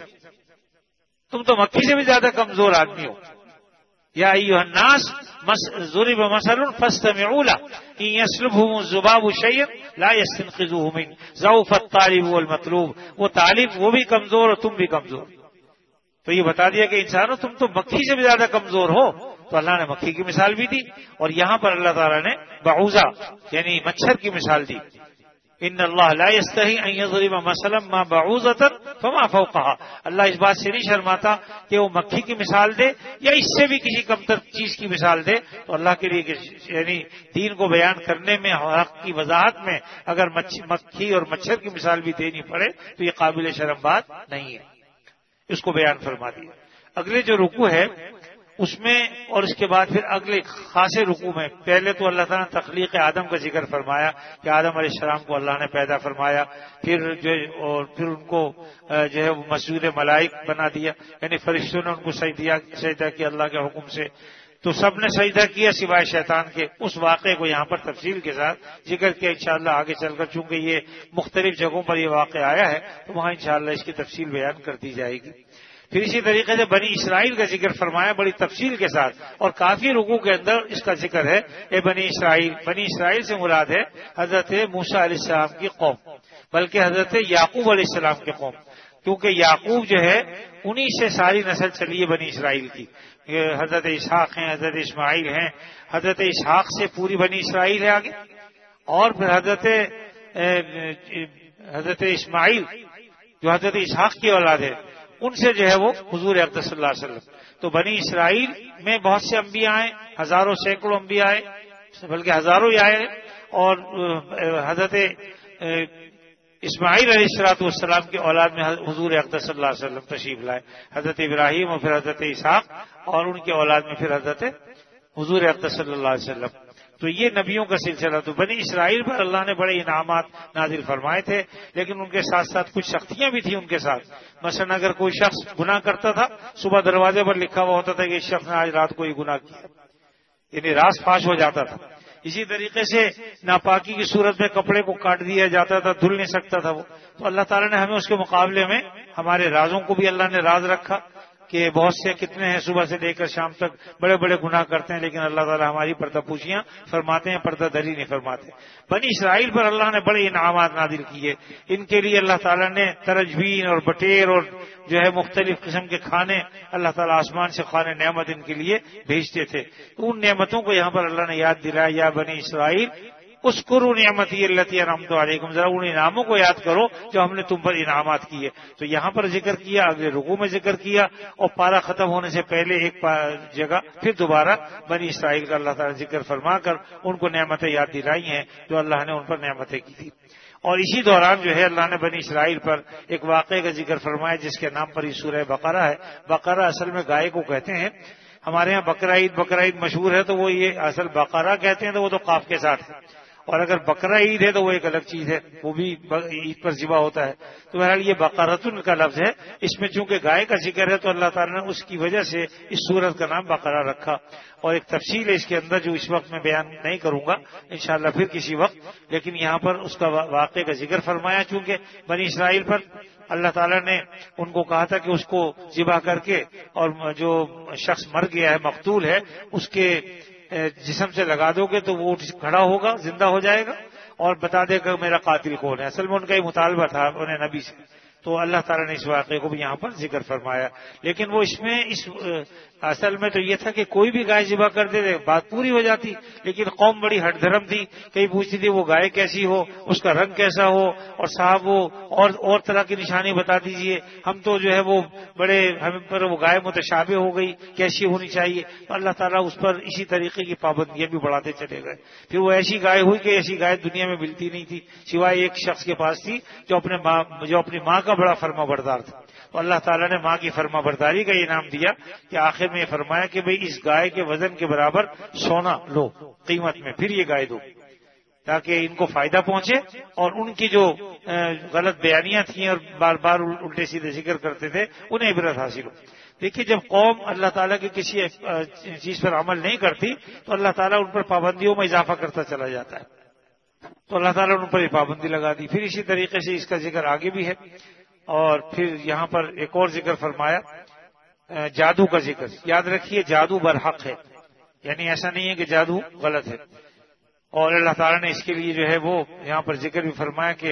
تم تو مکھی سے بھی زیادہ کمزور آدمی ہو۔ یا ایھا الناس ضرب مثل فاستمعوا له ان يسلبهم الذباب شيئا لا يستنقذوه منه ضعف الطالب والمطلوب، وہ طالب وہ بھی کمزور اور تم بھی کمزور۔ تو یہ بتا دیا کہ انسانوں تم تو مکھی سے بھی زیادہ کمزور ہو۔ تو اللہ نے مکھی کی مثال بھی دی اور یہاں پر اللہ تعالیٰ نے بعوضہ یعنی مچھر کی مثال دی۔ ان اللہ لا یستحی ان یضرب مثلا ما بعوضۃ فما فوقها، اللہ اس بات سے نہیں شرماتا کہ وہ مکھی کی مثال دے یا اس سے بھی کسی کمتر چیز کی مثال دے۔ تو اللہ کے لیے یعنی دین کو بیان کرنے میں، حق کی وضاحت میں اگر مکھی اور مچھر کی مثال بھی دینی پڑے تو یہ قابل شرم بات نہیں ہے، اس کو بیان فرما دیا۔ اگلے جو رکوع ہے اس میں اور اس کے بعد پھر اگلے خاصے رکوع میں پہلے تو اللہ تعالیٰ نے تخلیق آدم کا ذکر فرمایا کہ آدم علیہ السلام کو اللہ نے پیدا فرمایا، پھر جو اور پھر ان کو جو ہے وہ مسجود ملائک بنا دیا، یعنی فرشتوں نے ان کو سجدہ سجدہ کیا اللہ کے حکم سے، تو سب نے سجدہ کیا سوائے شیطان کے۔ اس واقعے کو یہاں پر تفصیل کے ساتھ ذکر کیا انشاءاللہ آگے چل کر، چونکہ یہ مختلف جگہوں پر یہ واقعہ آیا ہے تو وہاں انشاءاللہ اس کی تفصیل بیان کر دی جائے گی۔ پھر اسی طریقے سے بنی اسرائیل کا ذکر فرمایا بڑی تفصیل کے ساتھ، اور کافی رکوع کے اندر اس کا ذکر ہے. اے بنی اسرائیل، بنی اسرائیل سے مراد ہے حضرت موسیٰ علیہ السلام کی قوم، بلکہ حضرت یعقوب علیہ السلام کی قوم، کیونکہ یعقوب جو ہے انہی سے ساری نسل چلی ہے بنی اسرائیل کی. حضرت اسحاق ہیں، حضرت اسماعیل ہیں، حضرت اسحاق سے پوری بنی اسرائیل ہے آگے، اور پھر حضرت حضرت اسماعیل جو حضرت اسحاق کی اولاد ہے ان سے جو ہے وہ حضور اقدس صلی اللہ علیہ وسلم. تو بنی اسرائیل میں بہت سے انبیاء آئے، ہزاروں سینکڑوں انبیاء آئے، بلکہ ہزاروں ہی آئے، اور حضرت اسماعیل علیہ الصلوۃ والسلام کی اولاد میں حضور اقدس صلی اللہ علیہ وسلم تشریف لائے، حضرت ابراہیم اور پھر حضرت اسحاق، اور ان کی اولاد میں پھر حضرت حضور اقدس صلی اللہ علیہ وسلم. تو یہ نبیوں کا سلسلہ. تو بنی اسرائیل پر اللہ نے بڑے انعامات نازل فرمائے تھے، لیکن ان کے ساتھ ساتھ کچھ سختیاں بھی تھیں ان کے ساتھ. مثلا اگر کوئی شخص گناہ کرتا تھا، صبح دروازے پر لکھا ہوا ہوتا تھا کہ اس شخص نے آج رات کو یہ گناہ کیا، یعنی راز فاش ہو جاتا تھا. اسی طریقے سے ناپاکی کی صورت میں کپڑے کو کاٹ دیا جاتا تھا، دھل نہیں سکتا تھا وہ. تو اللہ تعالیٰ نے ہمیں اس کے مقابلے میں ہمارے رازوں کو بھی اللہ نے راز رکھا کہ بہت سے کتنے ہیں صبح سے لے کر شام تک بڑے بڑے گناہ کرتے ہیں، لیکن اللہ تعالیٰ ہماری پردہ پوشیاں فرماتے ہیں، پردہ دری نہیں فرماتے. بنی اسرائیل پر اللہ نے بڑے انعامات نازل کیے. ان کے لیے اللہ تعالیٰ نے ترجبین اور بٹیر اور جو ہے مختلف قسم کے کھانے اللہ تعالیٰ آسمان سے خانے نعمت ان کے لیے بھیجتے تھے. تو ان نعمتوں کو یہاں پر اللہ نے یاد دلایا، یا بنی اسرائیل اذکروا نعمتی التی انعمت علیکم، ذرا ان انعاموں کو یاد کرو جو ہم نے تم پر انعامات کیے. تو یہاں پر ذکر کیا، اگلے رکوع میں ذکر کیا، اور پارہ ختم ہونے سے پہلے ایک جگہ پھر دوبارہ بنی اسرائیل کا اللہ تعالیٰ ذکر فرما کر ان کو نعمتیں یاد دلائی ہیں جو اللہ نے ان پر نعمتیں کی تھی. اور اسی دوران جو ہے اللہ نے بنی اسرائیل پر ایک واقعے کا ذکر فرمایا جس کے نام پر یہ سورہ بقرہ ہے. بقرہ اصل میں گائے کو کہتے ہیں. ہمارے ہاں بقرہ عید بقرہ عید مشہور ہے تو وہ یہ اصل بقرہ کہتے ہیں، تو وہ تو قاف کے ساتھ ہے. اور اگر بقرہ عید ہے تو وہ ایک الگ چیز ہے، وہ بھی عید پر ذبح ہوتا ہے. تو بہرحال یہ بقرۃ کا لفظ ہے. اس میں چونکہ گائے کا ذکر ہے تو اللہ تعالیٰ نے اس کی وجہ سے اس سورت کا نام بقرہ رکھا. اور ایک تفصیل ہے اس کے اندر جو اس وقت میں بیان نہیں کروں گا، انشاءاللہ پھر کسی وقت. لیکن یہاں پر اس کا واقعے کا ذکر فرمایا، چونکہ بنی اسرائیل پر اللہ تعالیٰ نے ان کو کہا تھا کہ اس کو ذبح کر کے، اور جو شخص مر گیا ہے مقتول ہے اس کے جسم سے لگا دو گے تو وہ کھڑا ہوگا، زندہ ہو جائے گا، اور بتا دے گا میرا قاتل کون ہے. اصل میں ان کا یہ مطالبہ تھا انہیں نبی سے. تو اللہ تعالیٰ نے اس واقعے کو بھی یہاں پر ذکر فرمایا. لیکن وہ اس میں اس اصل میں تو یہ تھا کہ کوئی بھی گائے ذبح کر دے بات پوری ہو جاتی، لیکن قوم بڑی ہٹ دھرم تھی. کئی پوچھتی تھی وہ گائے کیسی ہو، اس کا رنگ کیسا ہو، اور صاحب وہ اور اور طرح کی نشانی بتا دیجئے. ہم تو جو ہے وہ بڑے ہم پر وہ گائے متشابہ ہو گئی، کیسی ہونی چاہیے. تو اللہ تعالیٰ اس پر اسی طریقے کی پابندیاں بھی بڑھاتے چلے گئے. پھر وہ ایسی گائے ہوئی کہ ایسی گائے دنیا میں ملتی نہیں تھی، سوائے ایک شخص کے پاس تھی جو اپنے ماں جو اپنی ماں کا بڑا فرما بردار تھا. تو اللہ تعالیٰ نے ماں کی فرما برداری کا انعام دیا کہ آخر میں یہ فرمایا کہ بھئی اس گائے کے وزن کے برابر سونا لو قیمت میں، پھر یہ گائے دو، تاکہ ان کو فائدہ پہنچے اور ان کی جو غلط بیانیاں تھیں اور بار بار الٹے سیدھے ذکر کرتے تھے انہیں عبرت حاصل ہو. دیکھیے جب قوم اللہ تعالیٰ کی کسی چیز پر عمل نہیں کرتی تو اللہ تعالیٰ ان پر پابندیوں میں اضافہ کرتا چلا جاتا ہے. تو اللہ تعالیٰ نے ان پر یہ پابندی لگا دی. پھر اسی طریقے سے اس کا ذکر آگے بھی ہے. اور پھر یہاں پر ایک اور ذکر فرمایا جادو کا ذکر. یاد رکھیے جادو برحق ہے، یعنی ایسا نہیں ہے کہ جادو غلط ہے. اور اللہ تعالیٰ نے اس کے لیے جو ہے وہ یہاں پر ذکر بھی فرمایا کہ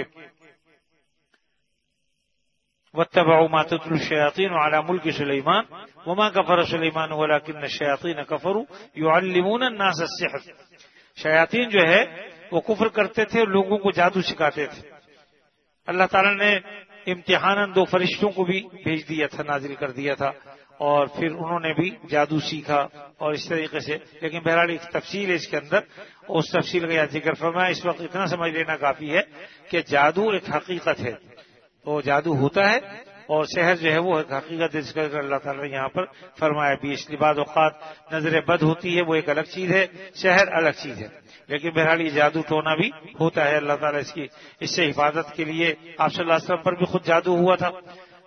وَاتَّبَعُوا مَا تَتْلُو الشَّيَاطِينُ عَلَى مُلْكِ سُلَيْمَانَ وَمَا كَفَرَ سُلَيْمَانُ وَلَكِنَّ الشَّيَاطِينَ كَفَرُوا يُعَلِّمُونَ النَّاسَ السِّحْرَ. شیاطین جو ہے وہ کفر کرتے تھے اور لوگوں کو جادو سکھاتے تھے. اللہ تعالیٰ نے امتحاناً دو فرشتوں کو بھی بھیج دیا تھا، نازل کر دیا تھا، اور پھر انہوں نے بھی جادو سیکھا اور اس طریقے سے. لیکن بہرحال ایک تفصیل ہے اس کے اندر، اس تفصیل کا یہاں ذکر فرمایا. اس وقت اتنا سمجھ لینا کافی ہے کہ جادو ایک حقیقت ہے، تو جادو ہوتا ہے، اور سحر جو ہے وہ ایک حقیقت ہے جس کا اللہ تعالیٰ نے یہاں پر فرمایا بھی. اس لیے بعض اوقات نظر بد ہوتی ہے، وہ ایک الگ چیز ہے، سحر الگ چیز ہے. لیکن بہرحال یہ جادو ٹونا بھی ہوتا ہے. اللہ تعالیٰ اس کی اس سے حفاظت کے لیے آپ صلی اللہ علیہ وسلم پر بھی خود جادو ہوا تھا.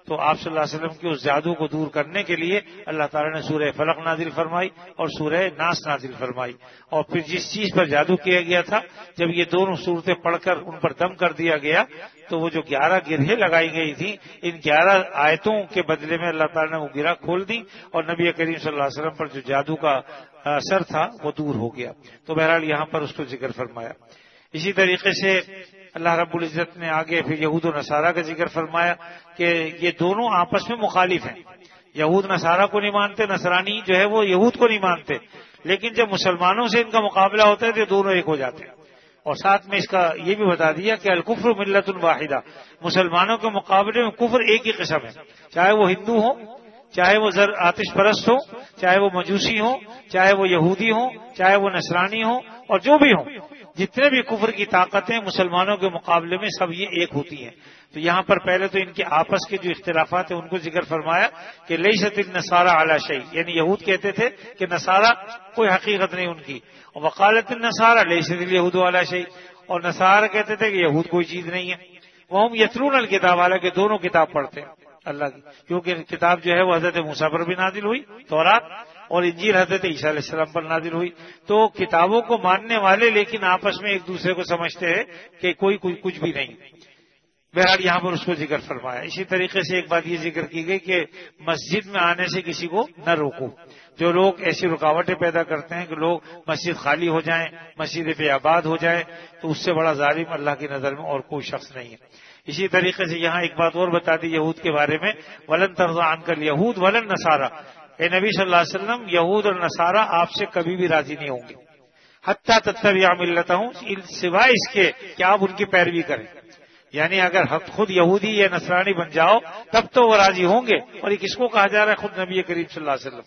تو آپ صلی اللہ علیہ وسلم کے اس جادو کو دور کرنے کے لیے اللہ تعالیٰ نے سورہ فلق نازل فرمائی اور سورہ ناس نازل فرمائی. اور پھر جس چیز پر جادو کیا گیا تھا جب یہ دونوں صورتیں پڑھ کر ان پر دم کر دیا گیا تو وہ جو گیارہ گرہیں لگائی گئی تھیں ان گیارہ آیتوں کے بدلے میں اللہ تعالیٰ نے وہ گرہ کھول دی اور نبی کریم صلی اللہ علیہ وسلم پر جو جادو کا اثر تھا وہ دور ہو گیا. تو بہرحال یہاں پر اس کو ذکر فرمایا. اسی طریقے سے اللہ رب العزت نے آگے پھر یہود و نصارہ کا ذکر فرمایا کہ یہ دونوں آپس میں مخالف ہیں. یہود نصارہ کو نہیں مانتے، نصرانی جو ہے وہ یہود کو نہیں مانتے، لیکن جب مسلمانوں سے ان کا مقابلہ ہوتا ہے تو دونوں ایک ہو جاتے ہیں. اور ساتھ میں اس کا یہ بھی بتا دیا کہ الکفر ملت واحدہ، مسلمانوں کے مقابلے میں کفر ایک ہی قسم ہے، چاہے وہ ہندو ہو، چاہے وہ زر آتش پرست ہو، چاہے وہ مجوسی ہو، چاہے وہ یہودی ہو، چاہے وہ نصرانی ہو، اور جو بھی ہوں، جتنے بھی کفر کی طاقتیں مسلمانوں کے مقابلے میں سب یہ ایک ہوتی ہیں. تو یہاں پر پہلے تو ان کے آپس کے جو اختلافات ہیں ان کو ذکر فرمایا کہ لیست النصارى علی شیء، یعنی یہود کہتے تھے کہ نصارہ کوئی حقیقت نہیں ان کی، اور وقالت النصارى لیست الیہود علی شیء، اور نصارہ کہتے تھے کہ یہود کوئی چیز نہیں ہے. وہم یتلون الکتاب، حالانکہ دونوں کتاب پڑھتے ہیں اللہ کی، کیونکہ کتاب جو ہے وہ حضرت موسیٰ پر بھی نازل ہوئی تورات، اور انجیل حضرت عیسیٰ علیہ السلام پر نازل ہوئی. تو کتابوں کو ماننے والے لیکن آپس میں ایک دوسرے کو سمجھتے ہیں کہ کوئی کوئی کچھ بھی نہیں. بہرحال یہاں پر اس کو ذکر فرمایا. اسی طریقے سے ایک بات یہ ذکر کی گئی کہ مسجد میں آنے سے کسی کو نہ روکو. جو لوگ ایسی رکاوٹیں پیدا کرتے ہیں کہ لوگ مسجد خالی ہو جائیں، مسجد پہ آباد ہو جائیں، تو اس سے بڑا ظالم اللہ کی نظر میں اور کوئی شخص نہیں ہے. اسی طریقے سے یہاں ایک بات اور بتا دی یہود کے بارے میں، ولن ترضى عنك اليهود ولا النصارى، اے نبی صلی اللہ علیہ وسلم یہود اور نصارہ آپ سے کبھی بھی راضی نہیں ہوں گے، حتی تتبع ملتهم، سوائے اس کے کہ آپ ان کی پیروی کریں. یعنی اگر خود یہودی یا نصرانی بن جاؤ تب تو وہ راضی ہوں گے. اور یہ کس کو کہا جا رہا ہے؟ خود نبی کریم صلی اللہ علیہ وسلم.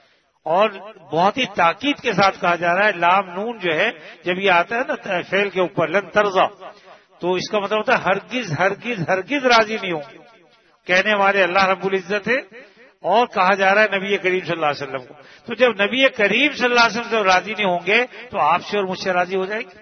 اور بہت ہی تاکید کے ساتھ کہا جا رہا ہے، لام نون جو ہے جب یہ آتا ہے نا فعل کے اوپر لن ترضى، تو اس کا مطلب ہوتا ہے ہرگز ہرگز ہرگز راضی نہیں ہوں. کہنے والے اللہ رب العزت ہے اور کہا جا رہا ہے نبی کریم صلی اللہ علیہ وسلم کو. تو جب نبی کریم صلی اللہ علیہ وسلم سے راضی نہیں ہوں گے تو آپ سے اور مجھ سے راضی ہو جائیں گے؟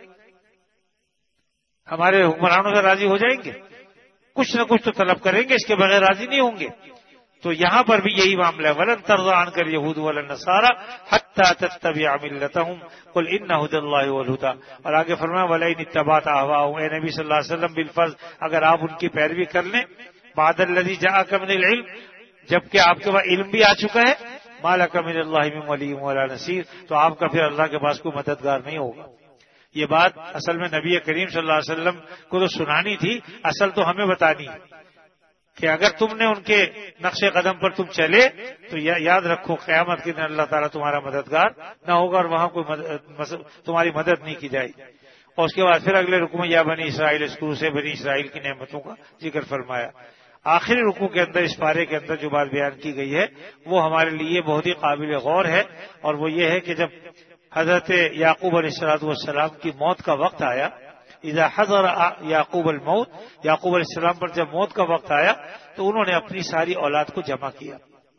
ہمارے حکمرانوں سے راضی ہو جائیں گے؟ کچھ نہ کچھ تو طلب کریں گے، اس کے بغیر راضی نہیں ہوں گے. تو یہاں پر بھی یہی معاملہ ہے، ولن ترضى عنك اليهود ولا النصارى حتى تتبع ملتهم قل ان هدى الله هو الهدى. اور آگے فرمایا ولئن اتبعت اهواءهم، اے نبی صلی اللہ علیہ وسلم بالفرض اگر آپ ان کی پیروی کر لیں، بعد الذي جاءك من العلم، جبکہ آپ کے پاس علم بھی آ چکا ہے، ما لك من الله من ولي ولا نصير، تو آپ کا پھر اللہ کے پاس کوئی مددگار نہیں ہوگا. یہ بات اصل میں نبی کریم صلی اللہ علیہ وسلم کو تو سنانی تھی، اصل تو ہمیں بتانی ہے کہ اگر تم نے ان کے نقش قدم پر تم چلے تو یاد رکھو قیامت کے دن اللہ تعالیٰ تمہارا مددگار نہ ہوگا اور وہاں کوئی مدد تمہاری مدد نہیں کی جائے گی. اور اس کے بعد پھر اگلے رکوع میں یا بنی اسرائیل اذکروا سے بنی اسرائیل کی نعمتوں کا ذکر فرمایا. آخری رکوع کے اندر اس پارے کے اندر جو بات بیان کی گئی ہے وہ ہمارے لیے بہت ہی قابل غور ہے، اور وہ یہ ہے کہ جب حضرت یعقوب علیہ الصلوۃ والسلام کی موت کا وقت آیا، اذا حضر یعقوب الموت، یعقوب علیہ السلام پر جب موت کا وقت آیا تو انہوں نے اپنی ساری اولاد کو جمع کیا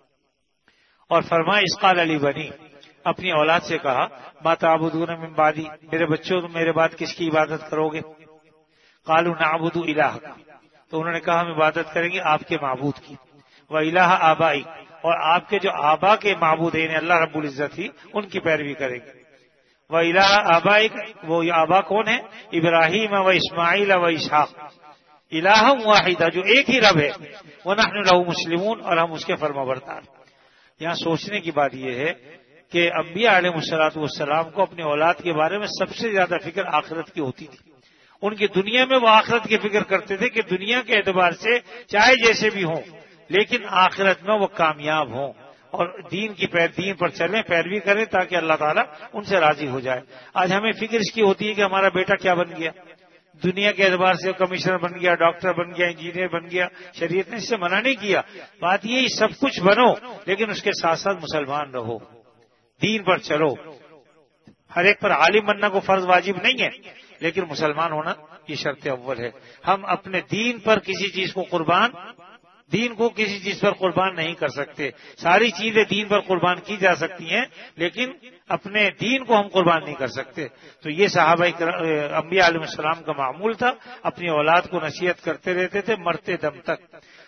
اور فرمایا اس قال علی بنی، اپنی اولاد سے کہا ما تعبدون من بعدی، میرے بچوں تم میرے بعد کس کی عبادت کرو گے؟ قالوا نعبد الہک، تو انہوں نے کہا ہم عبادت کریں گے آپ کے معبود کی، و الہ آبائی، اور آپ کے جو آبا کے معبود ہیں اللہ رب العزت ہی ان کی پیروی کریں گے. و الہ آبائی، وہ آبا کون ہیں؟ ابراہیم و اسماعیل و اسحاق، الہ واحدہ، جو ایک ہی رب ہے، ونحن لہ مسلمون، اور ہم اس کے فرمانبردار. یہاں سوچنے کی بات یہ ہے کہ انبیاء علیہ الصلوۃ والسلام کو اپنی اولاد کے بارے میں سب سے زیادہ فکر آخرت کی ہوتی تھی. ان کی دنیا میں وہ آخرت کی فکر کرتے تھے کہ دنیا کے اعتبار سے چاہے جیسے بھی ہوں لیکن آخرت میں وہ کامیاب ہوں اور دین کی پیر دین پر چلیں، پیروی کریں تاکہ اللہ تعالیٰ ان سے راضی ہو جائے. آج ہمیں فکر اس کی ہوتی ہے کہ ہمارا بیٹا کیا بن گیا، دنیا کے اعتبار سے کمشنر بن گیا، ڈاکٹر بن گیا، انجینئر بن گیا. شریعت نے اس سے منع نہیں کیا، بات یہ سب کچھ بنو لیکن اس کے ساتھ ساتھ مسلمان رہو، دین پر چلو. ہر ایک پر عالم بننا کو فرض واجب نہیں ہے لیکن مسلمان ہونا یہ شرط اول ہے. ہم اپنے دین پر کسی چیز کو قربان دین کو کسی چیز پر قربان نہیں کر سکتے. ساری چیزیں دین پر قربان کی جا سکتی ہیں لیکن اپنے دین کو ہم قربان نہیں کر سکتے. تو یہ صحابہ انبیاء علیہ السلام کا معمول تھا، اپنی اولاد کو نصیحت کرتے رہتے تھے مرتے دم تک.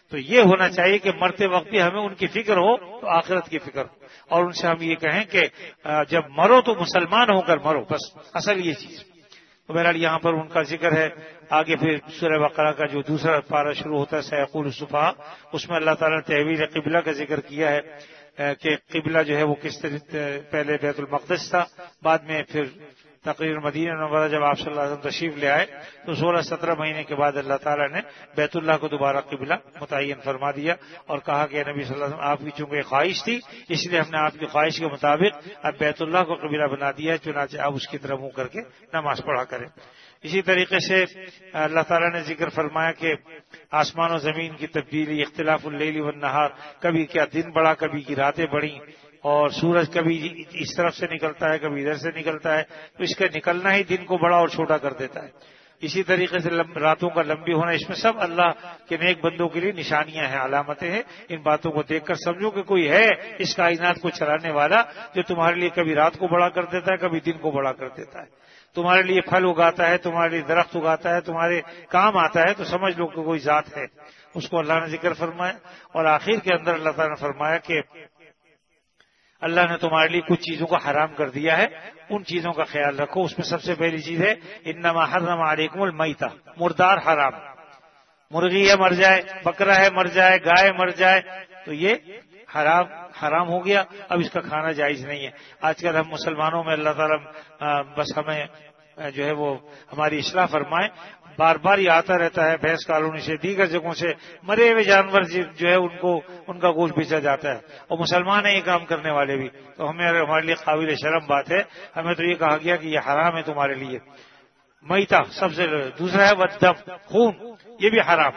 تو یہ ہونا چاہیے کہ مرتے وقت بھی ہمیں ان کی فکر ہو تو آخرت کی فکر ہو، اور ان سے ہم یہ کہیں کہ جب مرو تو مسلمان ہو کر مرو، بس اصل یہ چیز۔ تو بہرحال یہاں پر ان کا ذکر ہے۔ آگے پھر سورہ بقرہ کا جو دوسرا پارہ شروع ہوتا ہے سیقول السفہاء، اس میں اللہ تعالیٰ نے تحویل قبلہ کا ذکر کیا ہے کہ قبلہ جو ہے وہ کس طرح پہلے بیت المقدس تھا، بعد میں پھر تقریر مدینہ منورہ جب آپ صلی اللہ علیہ وسلم تشریف لے آئے تو سولہ سترہ مہینے کے بعد اللہ تعالیٰ نے بیت اللہ کو دوبارہ قبلہ متعین فرما دیا اور کہا کہ نبی صلی اللہ علیہ وسلم آپ کی چونکہ خواہش تھی اس لیے ہم نے آپ کی خواہش کے مطابق اب بیت اللہ کو قبلہ بنا دیا ہے، چنانچہ آپ اس کی طرف منہ کر کے نماز پڑھا کریں۔ اسی طریقے سے اللہ تعالیٰ نے ذکر فرمایا کہ آسمان و زمین کی تبدیلی، اختلاف اللیل والنہار، کبھی کیا دن بڑھا کبھی کی راتیں بڑھی، اور سورج کبھی اس طرف سے نکلتا ہے کبھی ادھر سے نکلتا ہے، تو اس کا نکلنا ہی دن کو بڑا اور چھوٹا کر دیتا ہے۔ اسی طریقے سے راتوں کا لمبی ہونا، اس میں سب اللہ کے نیک بندوں کے لیے نشانیاں ہیں، علامتیں ہیں۔ ان باتوں کو دیکھ کر سمجھو کہ کوئی ہے اس کائنات کو چلانے والا جو تمہارے لیے کبھی رات کو بڑا کر دیتا ہے کبھی دن کو بڑا کر دیتا ہے، تمہارے لیے پھل اگاتا ہے، تمہارے لیے درخت اگاتا ہے، تمہارے کام آتا ہے، تو سمجھ لو کہ کوئی ذات ہے۔ اس کو اللہ نے ذکر فرمایا، اور آخر کے اندر اللہ تعالیٰ نے فرمایا کہ اللہ نے تمہارے لیے کچھ چیزوں کو حرام کر دیا ہے، ان چیزوں کا خیال رکھو۔ اس میں سب سے پہلی چیز ہے انما حرم علیکم المیتہ، مردار حرام، مرغی ہے مر جائے، بکرا ہے مر جائے، گائے مر جائے، تو یہ حرام حرام ہو گیا، اب اس کا کھانا جائز نہیں ہے۔ آج کل ہم مسلمانوں میں اللہ تعالیٰ بس ہمیں جو ہے وہ ہماری اصلاح فرمائے، بار بار یہ آتا رہتا ہے بھینس کالونی سے دیگر جگہوں سے مرے ہوئے جانور جو ہے ان کو ان کا گوشت بیچا جاتا ہے، اور مسلمان ہیں یہ کام کرنے والے بھی، تو ہمیں ہمارے لیے قابل شرم بات ہے۔ ہمیں تو یہ کہا گیا کہ یہ حرام ہے تمہارے لیے۔ میتہ سب سے دوسرا ہے والدم، خون، یہ بھی حرام۔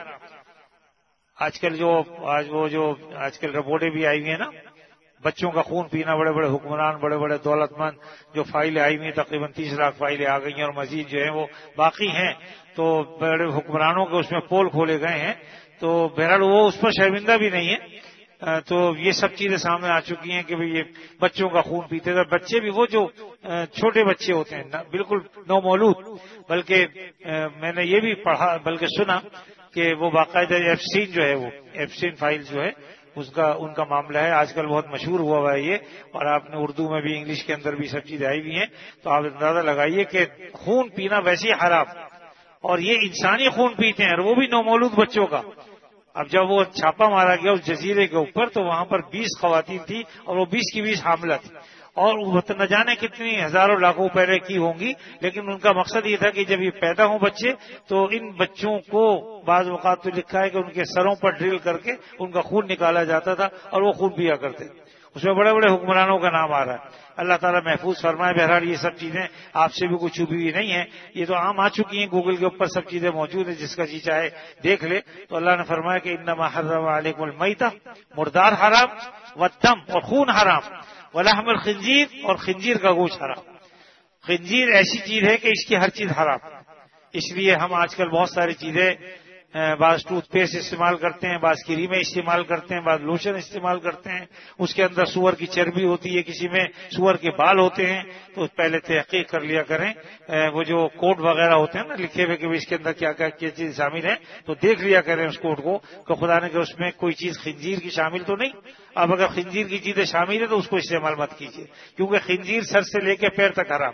آج کل جو آج وہ جو آج کل رپورٹیں بھی آئی ہوئی ہیں نا، بچوں کا خون پینا، بڑے بڑے حکمران، بڑے بڑے دولت مند جو فائلیں آئی ہوئی ہیں، تقریباً تیس لاکھ فائلیں آ گئی ہیں اور مزید جو ہیں وہ باقی ہیں، تو بڑے حکمرانوں کے اس میں پول کھولے گئے ہیں، تو بہرحال وہ اس پر شرمندہ بھی نہیں ہے۔ تو یہ سب چیزیں سامنے آ چکی ہیں کہ بھئی یہ بچوں کا خون پیتے تھے، بچے بھی وہ جو چھوٹے بچے ہوتے ہیں بالکل نو مولود، بلکہ میں نے یہ بھی پڑھا بلکہ سنا کہ وہ باقاعدہ ایفسین جو ہے وہ ایفسین فائل جو ہے اس کا ان کا معاملہ ہے، آج کل بہت مشہور ہوا ہوا ہے یہ، اور آپ نے اردو میں بھی انگلش کے اندر بھی سب چیزیں آئی ہوئی ہیں، تو آپ اندازہ لگائیے کہ خون پینا ویسے ہی حرام، اور یہ انسانی خون پیتے ہیں اور وہ بھی نومولود بچوں کا۔ اب جب وہ چھاپا مارا گیا اس جزیرے کے اوپر تو وہاں پر بیس خواتین تھی اور وہ بیس کی بیس حاملہ تھی، اور نہ جانے کتنی ہزاروں لاکھوں پہلے کی ہوں گی، لیکن ان کا مقصد یہ تھا کہ جب یہ پیدا ہوں بچے تو ان بچوں کو بعض اوقات تو لکھا ہے کہ ان کے سروں پر ڈرل کر کے ان کا خون نکالا جاتا تھا اور وہ خون پیا کرتے، اس میں بڑے بڑے حکمرانوں کا نام آ رہا ہے۔ اللہ تعالیٰ محفوظ فرمائے۔ بہرحال یہ سب چیزیں آپ سے بھی کوئی چھپی ہوئی نہیں ہیں، یہ تو عام آ چکی ہیں، گوگل کے اوپر سب چیزیں موجود ہیں، جس کا جی چاہے دیکھ لے۔ تو اللہ نے فرمایا کہ انما حرم علیکم المیتہ، مردار حرام، والدم، اور خون حرام، ولحم الخنزیر، اور خنزیر کا گوشت حرام۔ خنزیر ایسی چیز ہے کہ اس کی ہر چیز حرام، اس لیے ہم آج کل بہت ساری چیزیں، بعض ٹوتھ پیسٹ استعمال کرتے ہیں، بعض کریمیں استعمال کرتے ہیں، بعض لوشن استعمال کرتے ہیں، اس کے اندر سور کی چربی ہوتی ہے، کسی میں سور کے بال ہوتے ہیں، تو پہلے تحقیق کر لیا کریں، وہ جو کوڈ وغیرہ ہوتے ہیں نا لکھے ہوئے کہ اس کے اندر کیا کیا چیز شامل ہے، تو دیکھ لیا کریں اس کوڈ کو کہ خدا نے کہ اس میں کوئی چیز خنزیر کی شامل تو نہیں۔ اب اگر خنزیر کی چیزیں شامل ہیں تو اس کو استعمال مت کیجیے، کیونکہ خنزیر سر سے لے کے پیر تک حرام،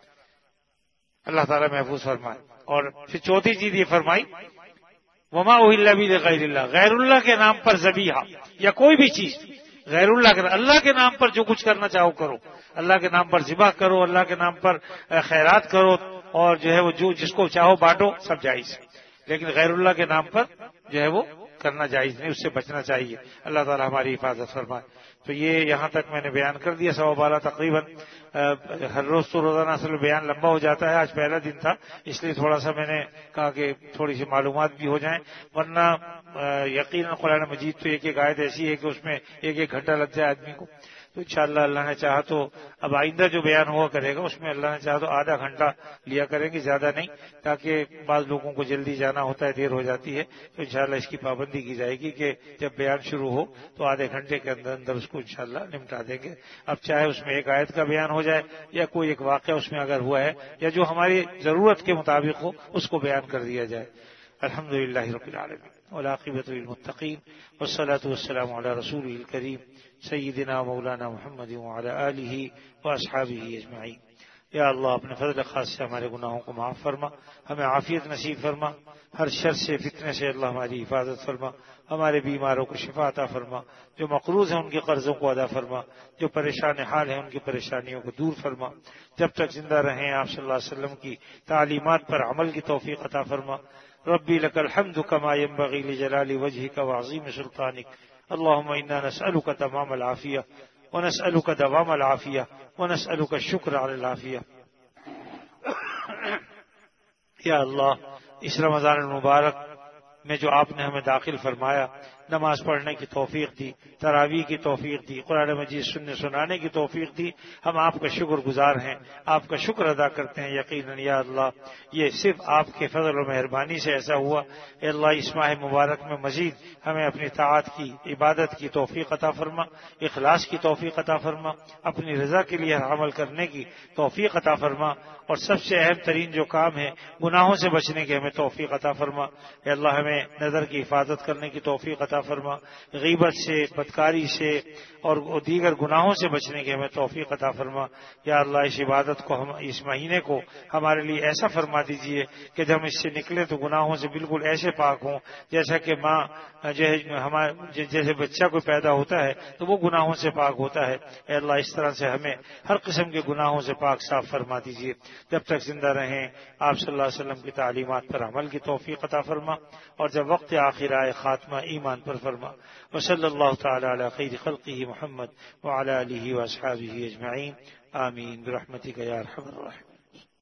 اللہ تعالیٰ محفوظ فرمائے۔ اور پھر چوتھی چیز یہ فرمائی وما اہل به لغیر اللہ، غیر اللہ کے نام پر ذبیحہ یا کوئی بھی چیز غیر اللہ کے اللہ کے نام پر جو کچھ کرنا چاہو کرو، اللہ کے نام پر ذبح کرو، اللہ کے نام پر خیرات کرو، اور جو ہے وہ جو جس کو چاہو بانٹو، سب جائز، لیکن غیر اللہ کے نام پر جو ہے وہ کرنا جائز نہیں، اس سے بچنا چاہیے۔ اللہ تعالی ہماری حفاظت فرمائے۔ تو یہ یہاں تک میں نے بیان کر دیا، سوا بارہ تقریباً۔ ہر روز تو روزانہ اصل بیان لمبا ہو جاتا ہے، آج پہلا دن تھا اس لیے تھوڑا سا میں نے کہا کہ تھوڑی سی معلومات بھی ہو جائیں، ورنہ یقیناً قرآن مجید تو ایک ایک آیت ایسی ہے کہ اس میں ایک ایک گھنٹہ لگ جائے آدمی کو۔ تو انشاءاللہ اللہ نے چاہا تو اب آئندہ جو بیان ہوا کرے گا اس میں اللہ نے چاہا تو آدھا گھنٹہ لیا کریں گے، زیادہ نہیں، تاکہ بعض لوگوں کو جلدی جانا ہوتا ہے، دیر ہو جاتی ہے، تو انشاءاللہ اس کی پابندی کی جائے گی کہ جب بیان شروع ہو تو آدھے گھنٹے کے اندر اندر اس کو انشاءاللہ نمٹا دیں گے۔ اب چاہے اس میں ایک آیت کا بیان ہو جائے یا کوئی ایک واقعہ اس میں اگر ہوا ہے یا جو ہماری ضرورت کے مطابق ہو اس کو بیان کر دیا جائے۔ الحمدللہ رب العالمین۔ والعاقبۃ للمتقین والصلاة والسلام علی رسولہ الکریم سیدنا مولانا محمد وعلی آلہ واصحابہ اجمعین۔ یا اللہ اپنے فضل خاص سے ہمارے گناہوں کو معاف فرما، ہمیں عافیت نصیب فرما، ہر شر سے فتنے سے اللہ ہماری حفاظت فرما، ہمارے بیماروں کو شفا عطا فرما، جو مقروض ہیں ان کے قرضوں کو ادا فرما، جو پریشان حال ہیں ان کی پریشانیوں کو دور فرما، جب تک زندہ رہیں آپ صلی اللہ علیہ وسلم کی تعلیمات پر عمل کی توفیق عطا فرما۔ ربی لک الحمد کما ینبغی لجلال وجہک وعظیم سلطانک، اللہم انا نسألک تمام العافیہ ونسألک دوام العافیہ ونسألک الشکر علی العافیہ۔ یا اللہ اس رمضان المبارک میں جو آپ نے ہمیں داخل فرمایا، نماز پڑھنے کی توفیق دی، تراویح کی توفیق دی، قرآن مجید سننے سنانے کی توفیق دی، ہم آپ کا شکر گزار ہیں، آپ کا شکر ادا کرتے ہیں۔ یقیناً یا اللہ یہ صرف آپ کے فضل و مہربانی سے ایسا ہوا۔ اے اللہ اس ماہ مبارک میں مزید ہمیں اپنی طاعت کی، عبادت کی توفیق عطا فرما، اخلاص کی توفیق عطا فرما، اپنی رضا کے لیے عمل کرنے کی توفیق عطا فرما، اور سب سے اہم ترین جو کام ہے گناہوں سے بچنے کی ہمیں توفیق عطا فرما۔ اے اللہ ہمیں نظر کی حفاظت کرنے کی توفیق عطا فرما، غیبت سے، بدکاری سے اور دیگر گناہوں سے بچنے کی ہمیں توفیق عطا فرما۔ یا اللہ اس عبادت کو، ہم اس مہینے کو ہمارے لیے ایسا فرما دیجئے کہ جب ہم اس سے نکلے تو گناہوں سے بالکل ایسے پاک ہوں جیسا کہ ماں جو ہے ہمارے جیسے بچہ کوئی پیدا ہوتا ہے تو وہ گناہوں سے پاک ہوتا ہے۔ اے اللہ اس طرح سے ہمیں ہر قسم کے گناہوں سے پاک صاف فرما دیجئے۔ جب تک زندہ رہیں آپ صلی اللہ علیہ وسلم کی تعلیمات پر عمل کی توفیق عطا فرما، اور جب وقت آخر آئے خاتمہ ایمان پر فرما۔ وصلی اللہ تعالی علی خیر خلقہ محمد وعلی آلہ واصحابہ اجمعین، آمین برحمتک یا ارحم الراحمین۔